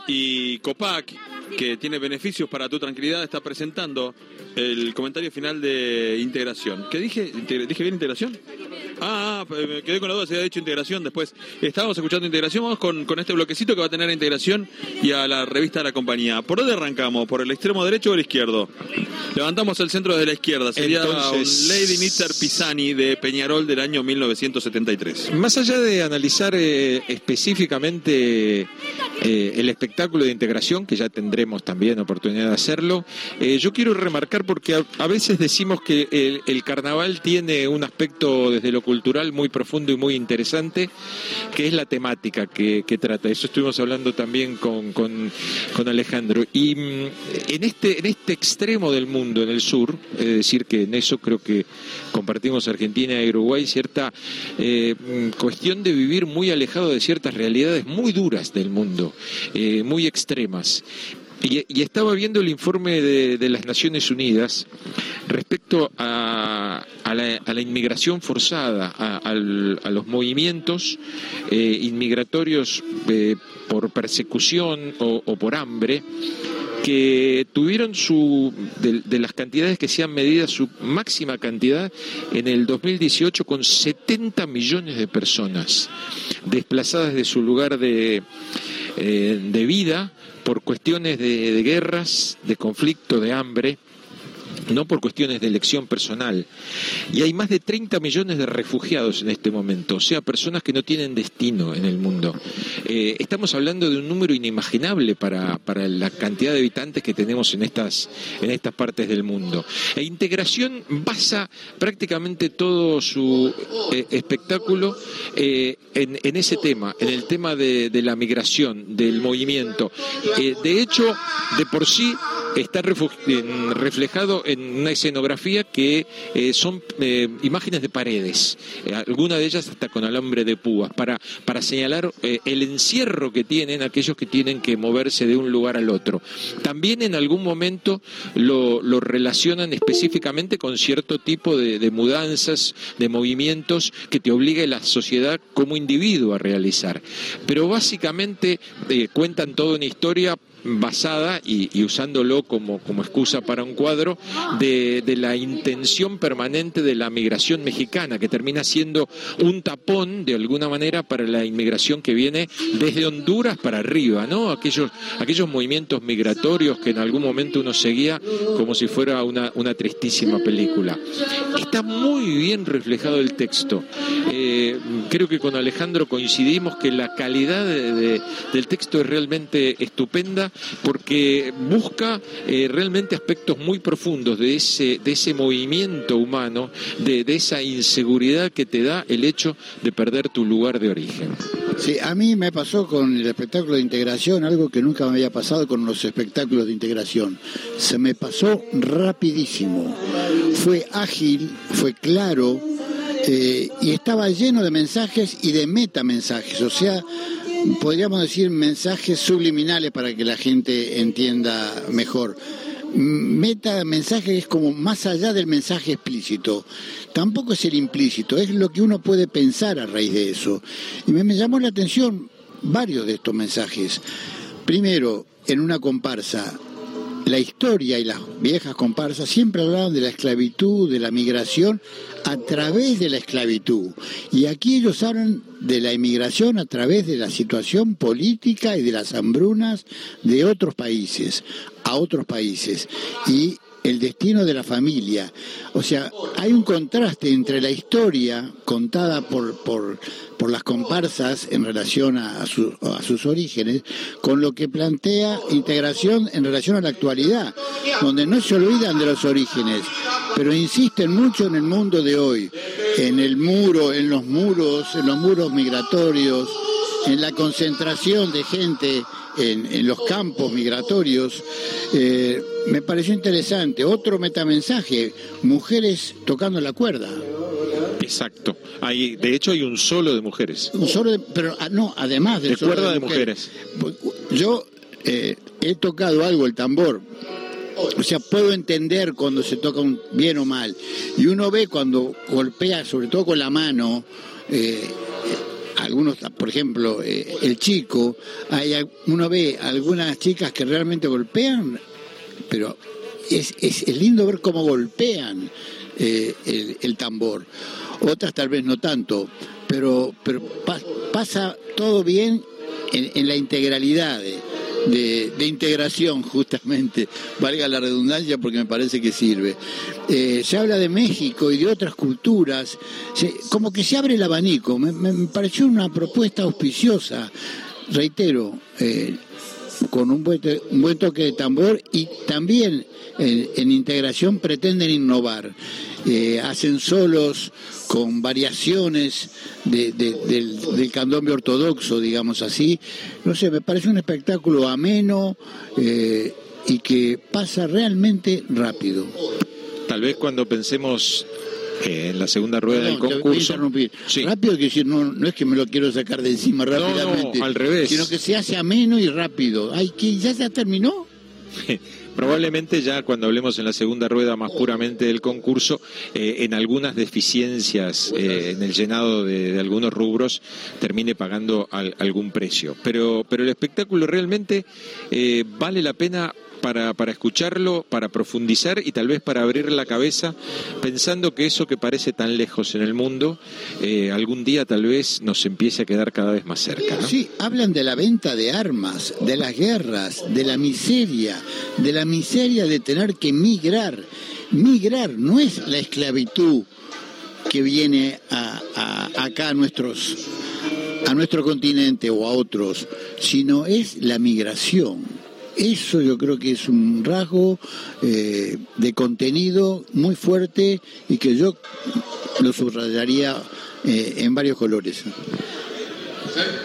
Y Copac, que tiene beneficios para tu tranquilidad, está presentando el comentario final de integración. ¿Qué dije? ¿Dije bien integración? Me quedé con la duda si había dicho integración después. Estábamos escuchando integración, vamos con este bloquecito que va a tener a integración y a la revista de la compañía. ¿Por dónde arrancamos? ¿Por el extremo derecho o el izquierdo? Levantamos el centro desde la izquierda. Sería un Lady Nitzer Pisani de Peñarol del año 1973. Más allá de analizar específicamente el espectáculo de integración, que ya tendremos también oportunidad de hacerlo, yo quiero remarcar porque a veces decimos que el carnaval tiene un aspecto desde lo cultural muy profundo y muy interesante, que es la temática que trata. Eso estuvimos hablando también con Alejandro. Y en este extremo del mundo, en el sur, es decir, que en eso creo que compartimos Argentina y Uruguay, cierta cuestión de vivir muy alejado de ciertas realidades muy duras del mundo, muy extremas. Y estaba viendo el informe de las Naciones Unidas respecto a la inmigración forzada, a los movimientos inmigratorios por persecución o por hambre, que tuvieron de las cantidades que se han medido, su máxima cantidad en el 2018, con 70 millones de personas desplazadas de su lugar de vida por cuestiones de guerras, de conflicto, de hambre, no por cuestiones de elección personal. Y hay más de 30 millones de refugiados en este momento, o sea, personas que no tienen destino en el mundo. Estamos hablando de un número inimaginable para la cantidad de habitantes que tenemos en estas partes del mundo. E Integración basa prácticamente todo su espectáculo en ese tema, en el tema de la migración, del movimiento. De hecho, de por sí está reflejado en una escenografía que son imágenes de paredes, algunas de ellas hasta con alambre de púas, para señalar el encierro que tienen aquellos que tienen que moverse de un lugar al otro. También en algún momento lo relacionan específicamente con cierto tipo de mudanzas, de movimientos que te obliga la sociedad como individuo a realizar. Pero básicamente cuentan toda una historia basada y usándolo como excusa para un cuadro de la intención permanente de la migración mexicana, que termina siendo un tapón de alguna manera para la inmigración que viene desde Honduras para arriba, ¿no? Aquellos movimientos migratorios que en algún momento uno seguía como si fuera una tristísima película. Está muy bien reflejado el texto. Creo que con Alejandro coincidimos que la calidad del texto es realmente estupenda, porque busca realmente aspectos muy profundos de ese movimiento humano, de esa inseguridad que te da el hecho de perder tu lugar de origen. Sí, a mí me pasó con el espectáculo de integración algo que nunca me había pasado con los espectáculos de integración. Se me pasó rapidísimo. Fue ágil, fue claro, y estaba lleno de mensajes y de metamensajes, o sea, podríamos decir mensajes subliminales para que la gente entienda mejor. Metamensaje es como más allá del mensaje explícito. Tampoco es el implícito, es lo que uno puede pensar a raíz de eso. Y me llamó la atención varios de estos mensajes. Primero, en una comparsa, la historia y las viejas comparsas siempre hablaban de la esclavitud, de la migración a través de la esclavitud. Y aquí ellos hablan de la inmigración a través de la situación política y de las hambrunas de otros países, a otros países. Y el destino de la familia. O sea, hay un contraste entre la historia contada por las comparsas en relación a sus orígenes, con lo que plantea integración en relación a la actualidad, donde no se olvidan de los orígenes, pero insisten mucho en el mundo de hoy, en el muro, en los muros migratorios, en la concentración de gente en los campos migratorios. Me pareció interesante. Otro metamensaje, mujeres tocando la cuerda. Exacto. De hecho hay un solo de mujeres. Pero no, además del solo cuerda de mujeres. Yo he tocado algo, el tambor. O sea, puedo entender cuando se toca bien o mal. Y uno ve cuando golpea, sobre todo con la mano, algunos, por ejemplo, el chico, uno ve algunas chicas que realmente golpean, pero es lindo ver cómo golpean el tambor. Otras tal vez no tanto, pero pasa todo bien en la integralidad de integración, justamente, valga la redundancia porque me parece que sirve. Se habla de México y de otras culturas, como que se abre el abanico. Me pareció una propuesta auspiciosa, reitero, con un buen toque de tambor, y también en integración pretenden innovar. Hacen solos con variaciones del candombe ortodoxo, digamos así. No sé, me parece un espectáculo ameno y que pasa realmente rápido. Tal vez cuando pensemos en la segunda rueda del concurso. Sí. Rápido, quiere decir, no es que me lo quiero sacar de encima rápidamente. No, al revés. Sino que se hace ameno y rápido. Ay, ¿que ya se terminó? Probablemente ya cuando hablemos en la segunda rueda más puramente del concurso, en algunas deficiencias en el llenado de algunos rubros termine pagando algún precio. Pero el espectáculo realmente vale la pena para escucharlo, para profundizar y tal vez para abrir la cabeza, pensando que eso que parece tan lejos en el mundo, algún día tal vez nos empiece a quedar cada vez más cerca, ¿no? Sí, hablan de la venta de armas, de las guerras, de la miseria de tener que migrar. Migrar no es la esclavitud que viene acá a nuestro continente o a otros, sino es la migración. Eso yo creo que es un rasgo de contenido muy fuerte y que yo lo subrayaría en varios colores.